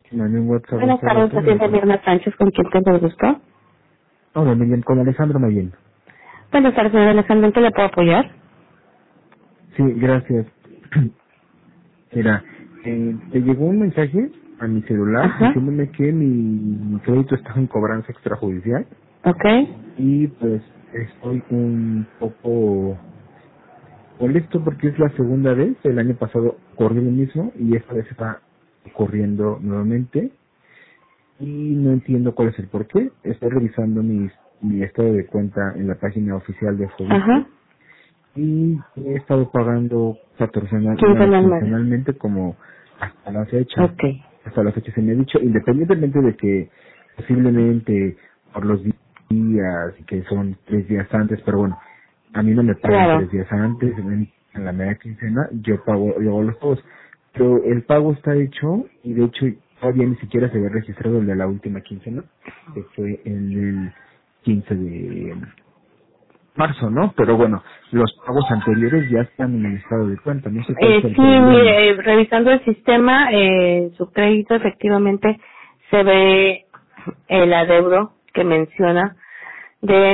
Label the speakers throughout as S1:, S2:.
S1: Mandé un WhatsApp
S2: Buenas
S1: hace
S2: tardes,
S1: rato.
S2: atiende Mirna Sánchez, ¿con quién tengo el gusto?
S1: Hola, Miriam, con Alejandro Mayen.
S2: Buenas tardes, señor Alejandro, ¿en qué le puedo apoyar?
S1: Sí, gracias. Mira, te llegó un mensaje a mi celular
S2: Ajá,
S1: diciéndome que mi crédito está en cobranza extrajudicial
S2: ok.
S1: y pues estoy un poco molesto porque es la segunda vez. El año pasado ocurrió lo mismo y esta vez está ocurriendo nuevamente y no entiendo cuál es el porqué. Estoy revisando mi estado de cuenta en la página oficial de
S2: Ajá,
S1: Fobiste y he estado pagando
S2: quincenalmente.
S1: quincenalmente como hasta la fecha.
S2: Ok,
S1: Hasta la fecha se me ha dicho, independientemente de que posiblemente por los días y que son 3 días antes, pero bueno, a mí no me pagan
S2: claro.
S1: 3 días antes, en la media quincena yo hago los pagos. Pero el pago está hecho y de hecho todavía ni siquiera se había registrado el de la última quincena, que fue en el 15 de marzo, ¿no? Pero bueno, los pagos anteriores ya están en el estado de cuenta, no sé cuál es el
S2: Sí,
S1: problema.
S2: mire, revisando el sistema, su crédito efectivamente se ve el adeudo que menciona de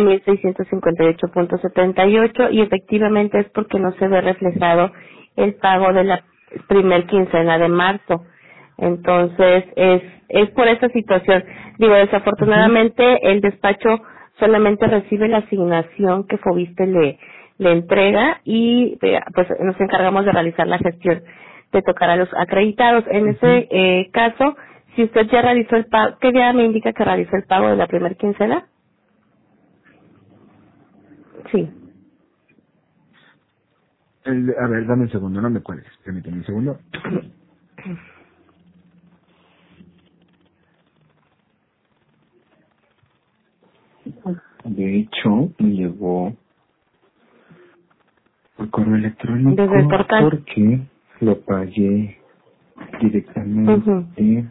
S2: 1.658.78 y efectivamente es porque no se ve reflejado el pago de la primer quincena de marzo. Entonces, es por esa situación. Digo,
S1: Ujú.
S2: desafortunadamente el despacho solamente recibe la asignación que Fobiste le entrega y pues nos encargamos de realizar la gestión de tocar a los acreditados. En
S1: Ujú.
S2: ese caso, si usted ya realizó el pago, ¿qué día me indica que realizó el pago de la primer quincena? Sí.
S1: A ver, dame un segundo, no me cuelgues, permíteme un segundo. De hecho, me llegó por correo
S2: Desde el
S1: electrónico
S2: portal.
S1: porque lo pagué
S2: Ujú.
S1: directamente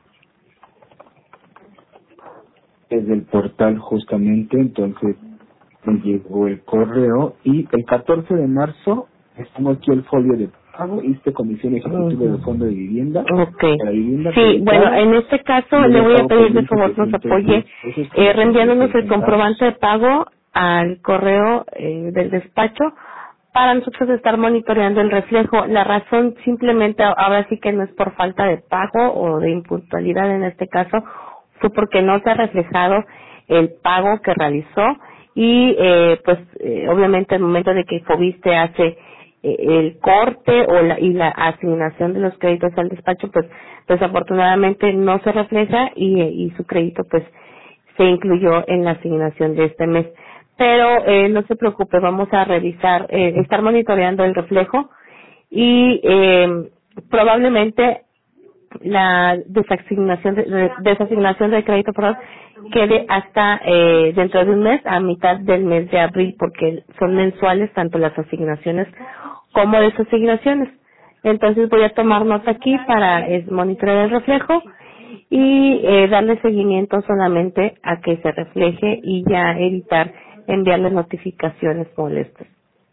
S1: desde el portal justamente, entonces me llegó el correo y el 14 de marzo tengo aquí el folio de pago, hice comisión ejecutiva de
S2: Ujú.
S1: fondo de vivienda,
S2: Ok.
S1: para vivienda
S2: Sí, bueno,
S1: acreditado,
S2: en este caso le
S1: luego
S2: voy a
S1: pago por
S2: pedir de favor nos
S1: 1.710
S2: apoye
S1: pesos con
S2: reenviándonos
S1: 86
S2: el comprobante
S1: centavos.
S2: de pago al correo del despacho para nosotros estar monitoreando el reflejo. La razón simplemente ahora sí que no es por falta de pago o de impuntualidad en este caso, fue porque no se ha reflejado el pago que realizó y obviamente al momento de que Fobiste hace el corte y la asignación de los créditos al despacho, pues desafortunadamente no se refleja y su crédito pues se incluyó en la asignación de este mes. Pero no se preocupe, vamos a revisar, estar monitoreando el reflejo y probablemente la desasignación de crédito perdón, quede hasta dentro de un mes, a mitad del mes de abril, porque son mensuales tanto las asignaciones como desasignaciones. Entonces voy a tomar nota aquí para monitorear el reflejo y darle seguimiento solamente a que se refleje y ya evitar enviarle notificaciones molestas.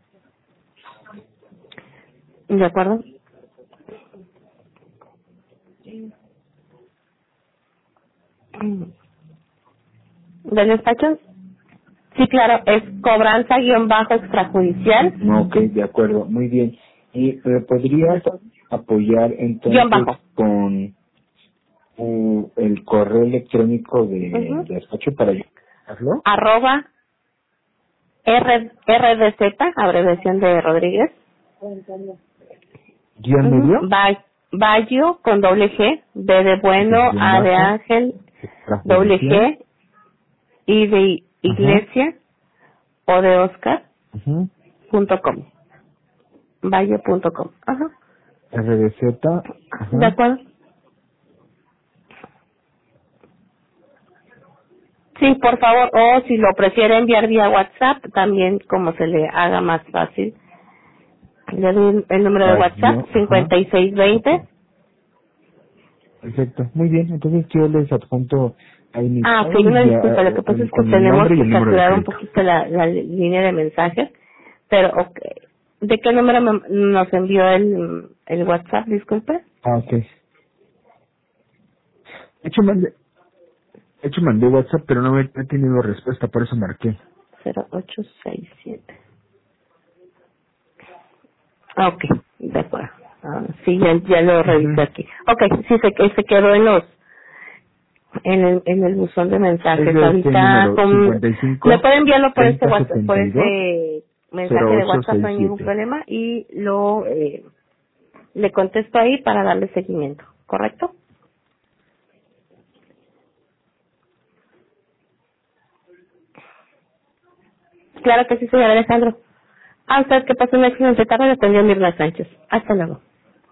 S2: ¿De acuerdo? ¿Del despacho? Sí, claro, es cobranza-extrajudicial,
S1: Ok, de acuerdo, muy bien. ¿Y me podrías apoyar
S2: guión
S1: entonces
S2: bajo.
S1: con el correo electrónico
S2: Ujú.
S1: del despacho para yo hacerlo?
S2: Arroba RDZ, abreviación de Rodríguez.
S1: Guión
S2: Ujú.
S1: medio,
S2: Bayo con doble G, B de
S1: ok,
S2: bueno,
S1: guión
S2: A de
S1: bajo,
S2: ángel, doble
S1: extrajudicial,
S2: G, I de
S1: ajá,
S2: iglesia, O de Oscar,
S1: ajá,
S2: .com. Bayo.com. Ajá.
S1: RDZ,
S2: ¿De
S1: ajá,
S2: acuerdo? Sí, por favor, o si lo prefiere enviar vía WhatsApp, también como se le haga más fácil. Le doy el número de WhatsApp,
S1: Baggio, ajá,
S2: 5620.
S1: perfecto, muy bien, entonces yo les adjunto ahí mis
S2: Ah, ok,
S1: pagos
S2: una
S1: ya
S2: disculpa, lo que pasa es que
S1: con el
S2: tenemos
S1: nombre y
S2: que
S1: el número de
S2: saturar un
S1: crédito.
S2: poquito la línea de mensajes, pero ok. ¿De qué número nos envió el WhatsApp, disculpe?
S1: Ah, ok. De hecho, mandé WhatsApp, pero no he tenido respuesta, por eso marqué.
S2: 0867. Ah, ok, de acuerdo. Ah, sí, ya lo revisé aquí. Ok, sí, se quedó en el buzón de mensajes.
S1: Es de este
S2: Ahorita
S1: número,
S2: me puede
S1: 55
S2: enviarlo por este
S1: 30
S2: WhatsApp, por
S1: 72
S2: ese mensaje de WhatsApp, no hay ningún
S1: 0867.
S2: problema, y le contesto ahí para darle seguimiento, ¿correcto? Claro que sí, señor Alejandro. A usted que pase una excelente tarde, le atendió Mirna Sánchez. Hasta luego.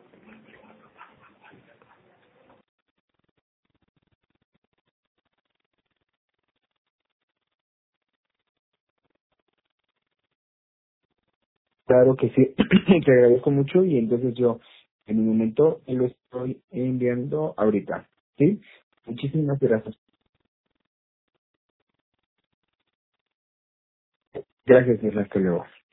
S1: Claro que sí, te agradezco mucho y entonces yo en un momento lo estoy enviando ahorita, ¿sí? Muchísimas gracias. Gracias, Mirna, hasta luego.